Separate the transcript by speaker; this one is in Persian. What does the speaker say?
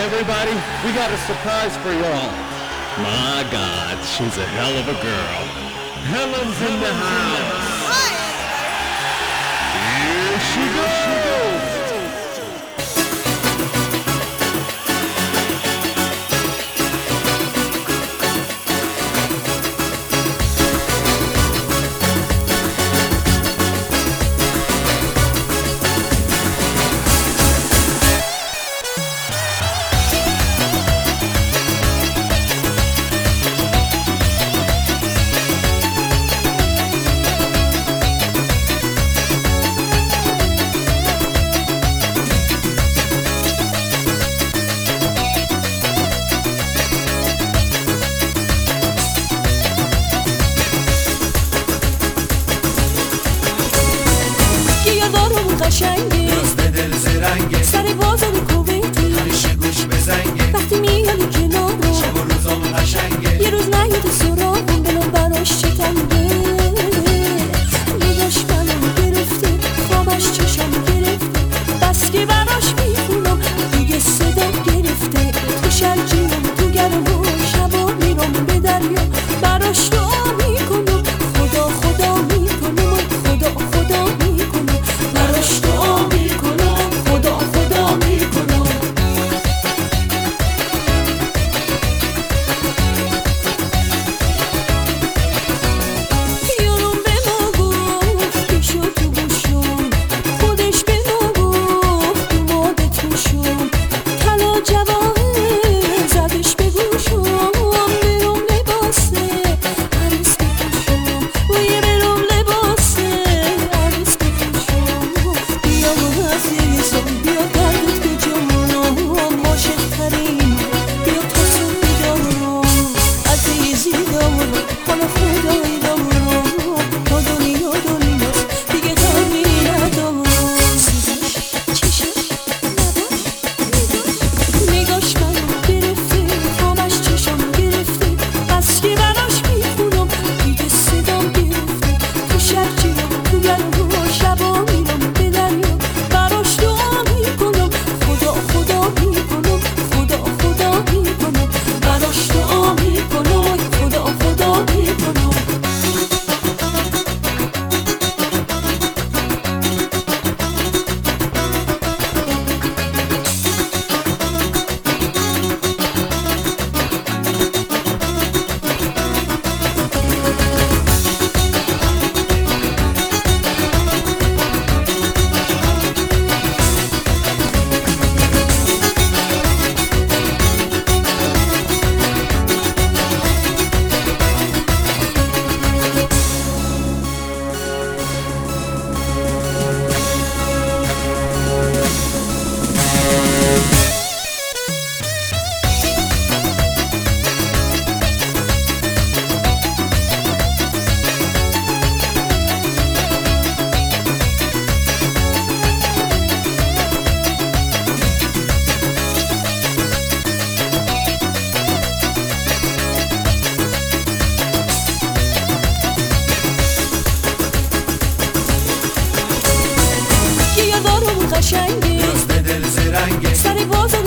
Speaker 1: everybody, we got a surprise for y'all. My God, she's a hell of a girl. Helen's in the house. Here she goes.
Speaker 2: قشنگه
Speaker 3: روز به دل زرنگه
Speaker 2: سر بازار کویتی
Speaker 3: همیشه گوش بزنگه
Speaker 2: وقتی میانی کنارم
Speaker 3: شب و روزم قشنگه
Speaker 2: یه روز نیاد سراغم دلم براش چه تنگه نگاش منو گرفته خوابش چشم گرفته بس که براش میخونم دیگه صدا گرفته تو شرجیم تو گرم و شبا میرم به دریا براش دعا میکنم خدا خدا میکنم خدا خدا میکنم براش دعا میکنم خدا خدا میکنم یارم به ما گفت پیشو تو گوشم خودش به ما گفت تو مادتون شم طلا جواهر زدش به گوشم برم لباسه عروس بپوشم ویه برم لباسه عروس بپوشم بیا عزیزم بیا دردت به جانم عاشق‌ترین بیا تا صبح بیدارم عزیزی دارم حالا خدایی دارم تا دنیا دنیاست دیگه غمی ندارم چشم نگاش منو گرفته خوابش چشم گرفته بس که براش میخونم دیگه صدام گرفته تو شرجیم تو گرم و شبا میرم به دریا براش دعا میکنم خدا خدا میکنم خدا خدا میکنم براش دعا میکنم خدا خدا میکنم قشنگه
Speaker 3: روز به دل زرنگه
Speaker 2: سر بازار